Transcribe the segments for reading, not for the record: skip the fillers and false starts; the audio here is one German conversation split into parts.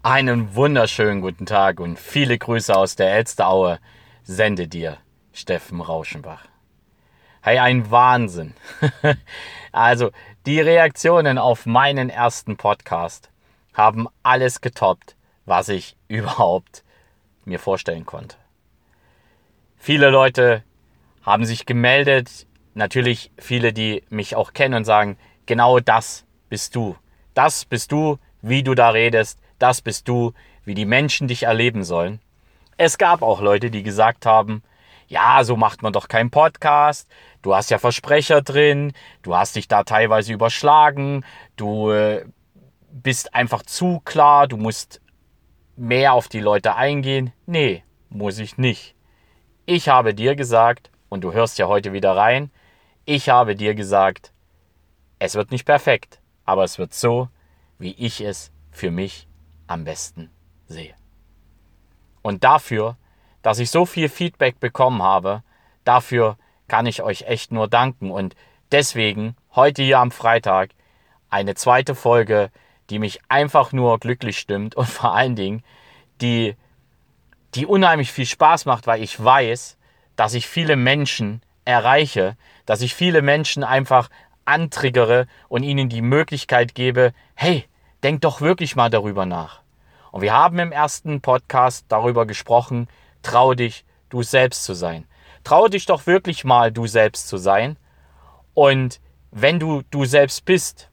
Einen wunderschönen guten Tag und viele Grüße aus der Elsteraue sende dir Steffen Rauschenbach. Hey, ein Wahnsinn. Also, die Reaktionen auf meinen ersten Podcast haben alles getoppt, was ich überhaupt mir vorstellen konnte. Viele Leute haben sich gemeldet, natürlich viele, die mich auch kennen und sagen, genau das bist du. Das bist du, wie du da redest, das bist du, wie die Menschen dich erleben sollen. Es gab auch Leute, die gesagt haben, ja, so macht man doch keinen Podcast, du hast ja Versprecher drin, du hast dich da teilweise überschlagen, du bist einfach zu klar, du musst mehr auf die Leute eingehen. Nee, muss ich nicht. Ich habe dir gesagt, und du hörst ja heute wieder rein, ich habe dir gesagt, es wird nicht perfekt, aber es wird so, wie ich es für mich am besten sehe. Und dafür, dass ich so viel Feedback bekommen habe, dafür kann ich euch echt nur danken. Und deswegen heute hier am Freitag eine zweite Folge, die mich einfach nur glücklich stimmt und vor allen Dingen, die unheimlich viel Spaß macht, weil ich weiß, dass ich viele Menschen erreiche, dass ich viele Menschen einfach antriggere und ihnen die Möglichkeit gebe, hey, denk doch wirklich mal darüber nach. Und wir haben im ersten Podcast darüber gesprochen, trau dich, du selbst zu sein. Trau dich doch wirklich mal, du selbst zu sein. Und wenn du selbst bist,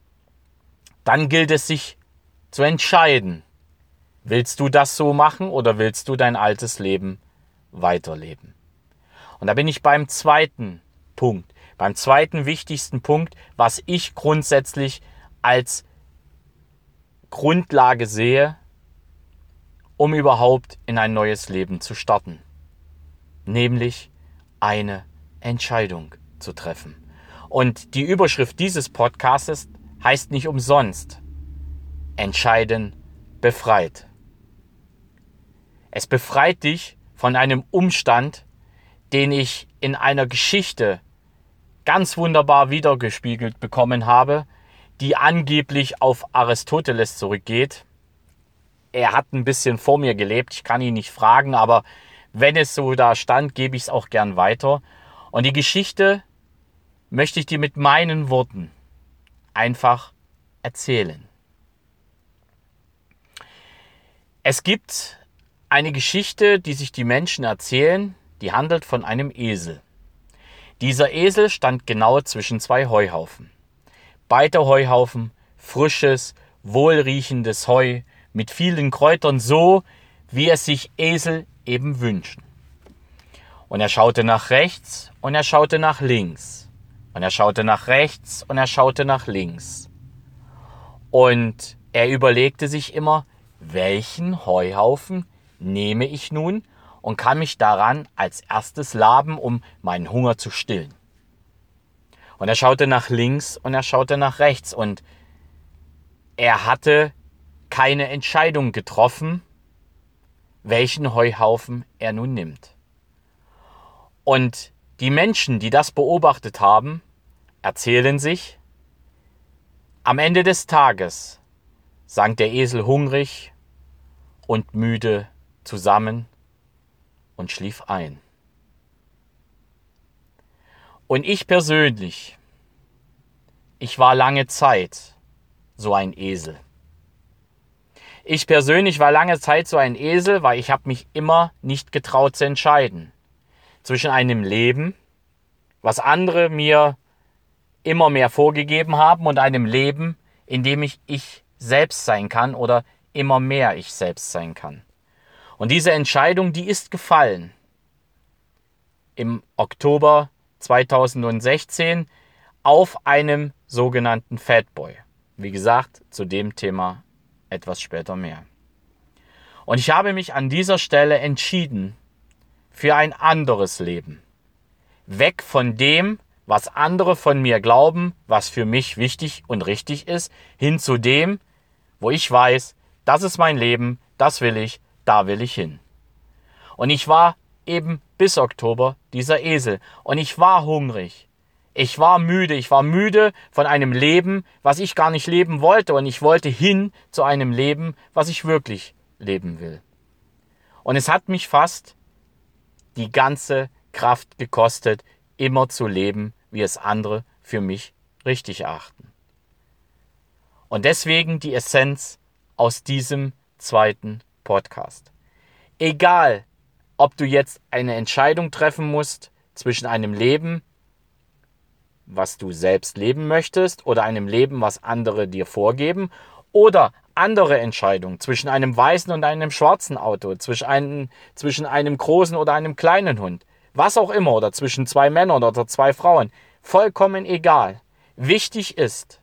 dann gilt es sich zu entscheiden. Willst du das so machen oder willst du dein altes Leben weiterleben? Und da bin ich beim zweiten Punkt, beim zweiten wichtigsten Punkt, was ich grundsätzlich als Grundlage sehe, um überhaupt in ein neues Leben zu starten. Nämlich eine Entscheidung zu treffen. Und die Überschrift dieses Podcasts heißt nicht umsonst: Entscheiden befreit. Es befreit dich von einem Umstand, den ich in einer Geschichte ganz wunderbar wiedergespiegelt bekommen habe, die angeblich auf Aristoteles zurückgeht. Er hat ein bisschen vor mir gelebt, ich kann ihn nicht fragen, aber wenn es so da stand, gebe ich es auch gern weiter. Und die Geschichte möchte ich dir mit meinen Worten einfach erzählen. Es gibt eine Geschichte, die sich die Menschen erzählen, die handelt von einem Esel. Dieser Esel stand genau zwischen zwei Heuhaufen. Beide Heuhaufen frisches, wohlriechendes Heu mit vielen Kräutern, so wie es sich Esel eben wünschen. Und er schaute nach rechts und er schaute nach links. Und er schaute nach rechts und er schaute nach links. Und er überlegte sich immer, welchen Heuhaufen nehme ich nun und kann mich daran als erstes laben, um meinen Hunger zu stillen. Und er schaute nach links und er schaute nach rechts und er hatte keine Entscheidung getroffen, welchen Heuhaufen er nun nimmt. Und die Menschen, die das beobachtet haben, erzählen sich, am Ende des Tages sank der Esel hungrig und müde zusammen und schlief ein. Und ich persönlich, ich war lange Zeit so ein Esel. Ich persönlich war lange Zeit so ein Esel, weil ich habe mich immer nicht getraut zu entscheiden. Zwischen einem Leben, was andere mir immer mehr vorgegeben haben, und einem Leben, in dem ich selbst sein kann oder immer mehr ich selbst sein kann. Und diese Entscheidung, die ist gefallen. Im Oktober 2016 auf einem sogenannten Fatboy. Wie gesagt, zu dem Thema etwas später mehr. Und ich habe mich an dieser Stelle entschieden für ein anderes Leben. Weg von dem, was andere von mir glauben, was für mich wichtig und richtig ist, hin zu dem, wo ich weiß, das ist mein Leben, das will ich, da will ich hin. Und ich war eben bis Oktober dieser Esel. Und ich war hungrig. Ich war müde von einem Leben, was ich gar nicht leben wollte. Und ich wollte hin zu einem Leben, was ich wirklich leben will. Und es hat mich fast die ganze Kraft gekostet, immer zu leben, wie es andere für mich richtig erachten. Und deswegen die Essenz aus diesem zweiten Podcast. Egal, ob du jetzt eine Entscheidung treffen musst zwischen einem Leben, was du selbst leben möchtest, oder einem Leben, was andere dir vorgeben, oder andere Entscheidungen zwischen einem weißen und einem schwarzen Auto, zwischen einem großen oder einem kleinen Hund, was auch immer, oder zwischen zwei Männern oder zwei Frauen, vollkommen egal. Wichtig ist,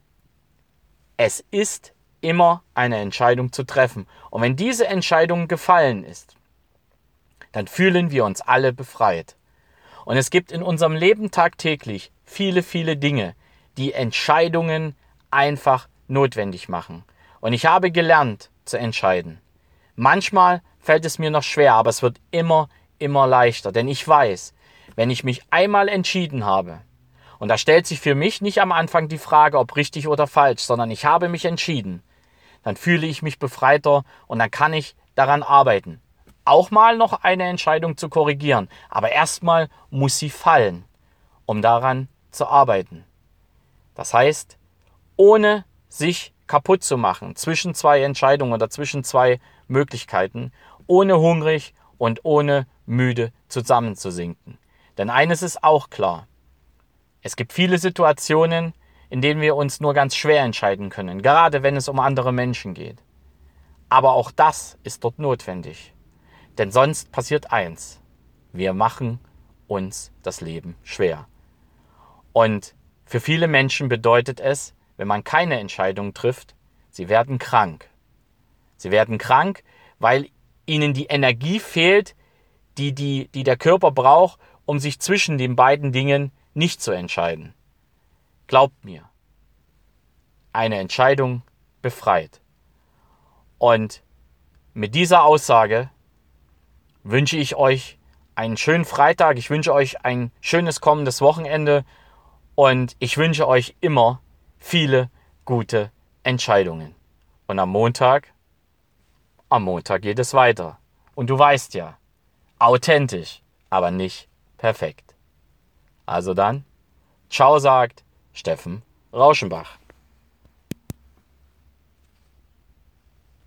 es ist immer eine Entscheidung zu treffen. Und wenn diese Entscheidung gefallen ist, dann fühlen wir uns alle befreit. Und es gibt in unserem Leben tagtäglich viele, viele Dinge, die Entscheidungen einfach notwendig machen. Und ich habe gelernt zu entscheiden. Manchmal fällt es mir noch schwer, aber es wird immer, immer leichter. Denn ich weiß, wenn ich mich einmal entschieden habe, und da stellt sich für mich nicht am Anfang die Frage, ob richtig oder falsch, sondern ich habe mich entschieden, dann fühle ich mich befreiter und dann kann ich daran arbeiten. Auch mal noch eine Entscheidung zu korrigieren, aber erstmal muss sie fallen, um daran zu arbeiten. Das heißt, ohne sich kaputt zu machen zwischen zwei Entscheidungen oder zwischen zwei Möglichkeiten, ohne hungrig und ohne müde zusammenzusinken. Denn eines ist auch klar: Es gibt viele Situationen, in denen wir uns nur ganz schwer entscheiden können, gerade wenn es um andere Menschen geht. Aber auch das ist dort notwendig. Denn sonst passiert eins: Wir machen uns das Leben schwer. Und für viele Menschen bedeutet es, wenn man keine Entscheidung trifft, sie werden krank. Sie werden krank, weil ihnen die Energie fehlt, die der Körper braucht, um sich zwischen den beiden Dingen nicht zu entscheiden. Glaubt mir, eine Entscheidung befreit. Und mit dieser Aussage wünsche ich euch einen schönen Freitag. Ich wünsche euch ein schönes kommendes Wochenende. Und ich wünsche euch immer viele gute Entscheidungen. Und am Montag geht es weiter. Und du weißt ja, authentisch, aber nicht perfekt. Also dann, ciao sagt Steffen Rauschenbach.